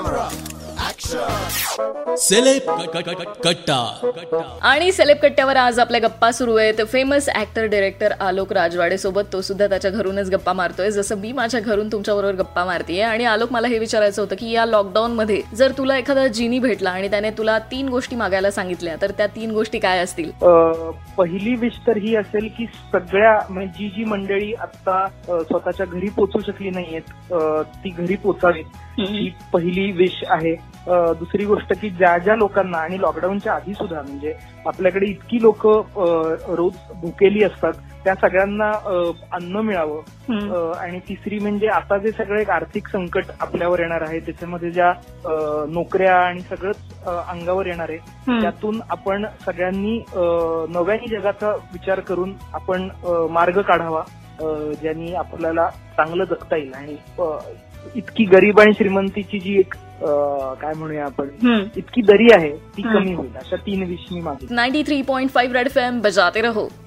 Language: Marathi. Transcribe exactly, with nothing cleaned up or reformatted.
सेलेब कट्टा. आणि सेलेब कट्ट्यावर आज आपल्या गप्पा सुरू आहेत famous actor director Alok Rajwade सोबत. तो सुद्धा त्याच्या घरूनच गप्पा मारतोय, जसं मी माझ्या घरून तुमच्याबरोबर गप्पा मारतीये. आणि आलोक, मला हे विचारायचं होतं की या लॉकडाऊन मध्ये जर तुला एखादा जिनी भेटला आणि त्याने तुला तीन गोष्टी मागायला सांगितल्या, तर त्या तीन गोष्टी काय असतील? पहिली विश तर ही असेल की सगळ्या म्हणजे जी जी मंडळी आता स्वतःच्या घरी पोहोचू शकली नाहीयेत ती घरी पोचावीत, ही पहिली विश आहे. दुसरी गोष्ट की ज्या ज्या लोकांना, आणि लॉकडाऊनच्या आधी सुद्धा म्हणजे आपल्याकडे इतकी लोक रोज भुकेली असतात, त्या सगळ्यांना अन्न मिळावं. आणि तिसरी म्हणजे आता जे सगळं एक आर्थिक संकट आपल्यावर येणार आहे, त्याच्यामध्ये ज्या नोकऱ्या आणि सगळंच अंगावर येणार आहे, त्यातून आपण सगळ्यांनी नव्याने जगाचा विचार करून आपण मार्ग काढावा, ज्यांनी आपल्याला चांगलं जगता येईल. आणि इतकी गरीब आणि श्रीमंतीची जी एक काय म्हणूया आपण, इतकी दरी आहे ती कमी होईल, अशा तीन विश मी मागितल्या. Ninety three point five red F M बजाते रहो.